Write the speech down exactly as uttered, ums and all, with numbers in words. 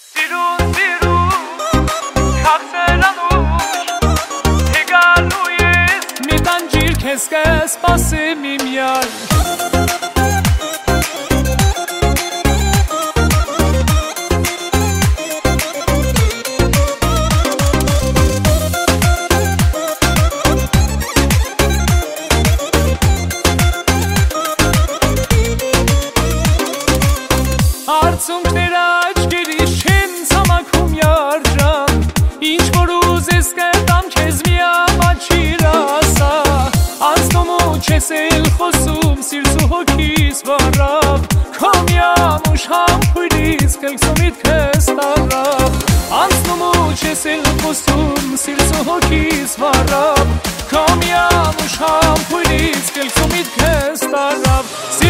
Սիրուն, սիրուն, քաղցելանուշ, հեգալու ես, մի տանջիր քեզ կսպասեմ իմ յար Արցունքներ աչքերիս չեն ցամաքում յարջան Ինչ որ ուզես կտամ քեզ միամաչիր ասա Անցնում ու չես էլ խոսում սիրտ ու հոգիս վառավ Քո միամուշ համբույրից կելքս ու միտքս տարավ Անցնում ու չես էլ խոսում սիրտ ու հոգիս վառավ Քո միամուշ համբույրից կելքս ու միտքս տարավ